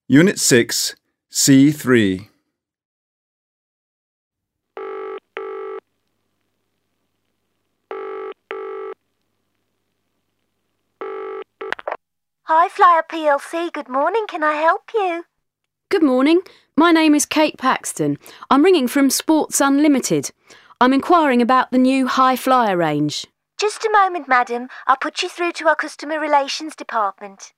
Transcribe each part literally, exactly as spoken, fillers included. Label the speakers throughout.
Speaker 1: Unit six, C three.
Speaker 2: Hi Flyer P L C, good morning, can I help you?
Speaker 3: Good morning. My name is Kate Paxton. I'm ringing from Sports Unlimited. I'm inquiring about the new High Flyer range.
Speaker 2: Just a moment, madam. I'll put you through to our customer relations department.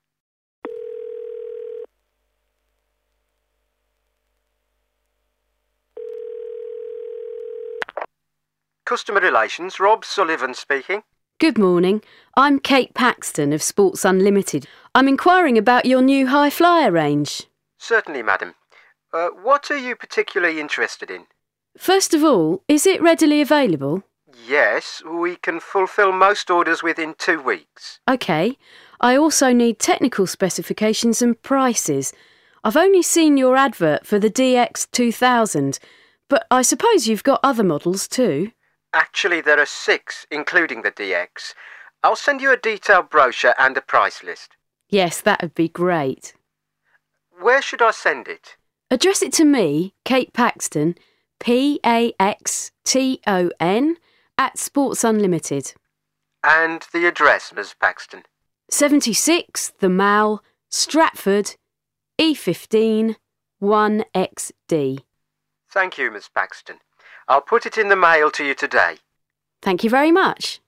Speaker 4: Customer Relations, Rob Sullivan speaking.
Speaker 3: Good morning. I'm Kate Paxton of Sports Unlimited. I'm inquiring about your new High Flyer range.
Speaker 4: Certainly, madam. Uh, what are you particularly interested in?
Speaker 3: First of all, is it readily available?
Speaker 4: Yes, we can fulfil most orders within two weeks.
Speaker 3: OK. I also need technical specifications and prices. I've only seen your advert for the D X two thousand, but I suppose you've got other models too.
Speaker 4: Actually, there are six, including the D X. I'll send you a detailed brochure and a price list.
Speaker 3: Yes, that would be great.
Speaker 4: Where should I send it?
Speaker 3: Address it to me, Kate Paxton, P A X T O N, at Sports Unlimited.
Speaker 4: And the address, Miss Paxton?
Speaker 3: seventy-six The Mall, Stratford, E fifteen, one X D.
Speaker 4: Thank you, Miss Paxton. I'll put it in the mail to you today.
Speaker 3: Thank you very much.